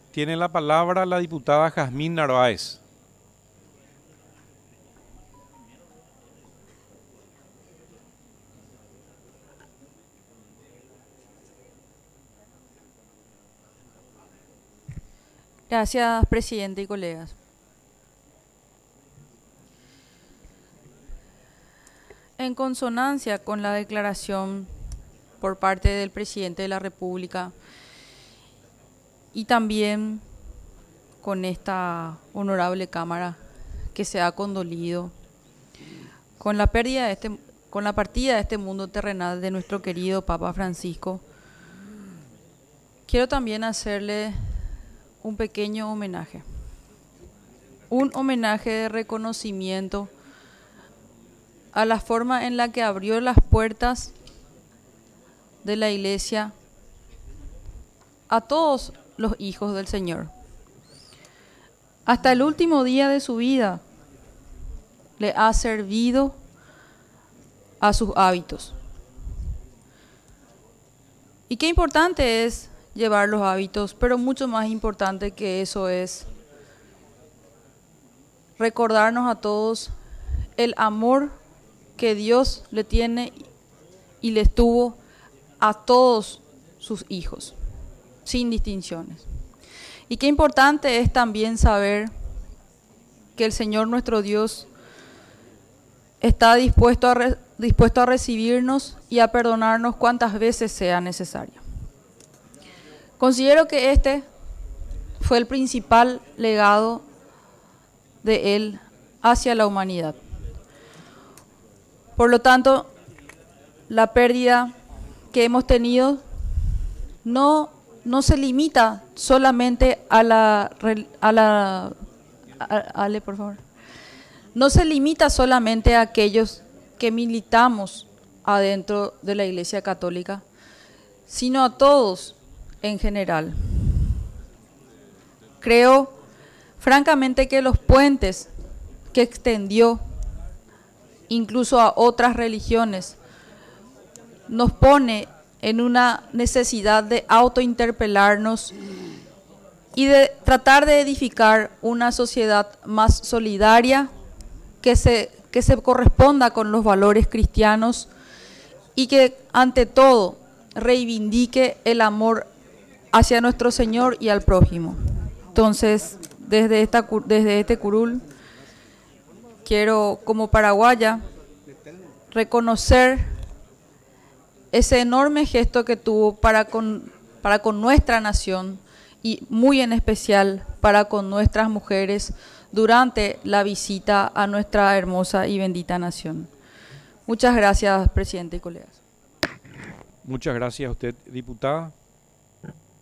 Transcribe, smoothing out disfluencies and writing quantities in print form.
Tiene la palabra la diputada Jazmín Narváez. Gracias, presidente y colegas. En consonancia con la declaración por parte del presidente de la República y también con esta honorable Cámara que se ha condolido con la con la partida de este mundo terrenal de nuestro querido Papa Francisco, quiero también hacerle un pequeño homenaje. Un homenaje de reconocimiento a la forma en la que abrió las puertas de la Iglesia a todos los hijos del Señor. Hasta el último día de su vida le ha servido a sus hábitos. Y qué importante es llevar los hábitos, pero mucho más importante que eso es recordarnos a todos el amor que Dios le tiene y les tuvo a todos sus hijos, sin distinciones. Y qué importante es también saber que el Señor nuestro Dios está dispuesto a recibirnos y a perdonarnos cuantas veces sea necesario. Considero que este fue el principal legado de Él hacia la humanidad. Por lo tanto, la pérdida que hemos tenido no se limita solamente Ale, por favor. No se limita solamente a aquellos que militamos adentro de la Iglesia Católica, sino a todos en general. Creo francamente que los puentes que extendió incluso a otras religiones nos pone en una necesidad de autointerpelarnos y de tratar de edificar una sociedad más solidaria que se corresponda con los valores cristianos y que ante todo reivindique el amor hacia nuestro Señor y al prójimo. Entonces, desde este curul, quiero como paraguaya reconocer ese enorme gesto que tuvo para con nuestra nación y muy en especial para con nuestras mujeres durante la visita a nuestra hermosa y bendita nación. Muchas gracias, presidente y colegas. Muchas gracias a usted, diputada.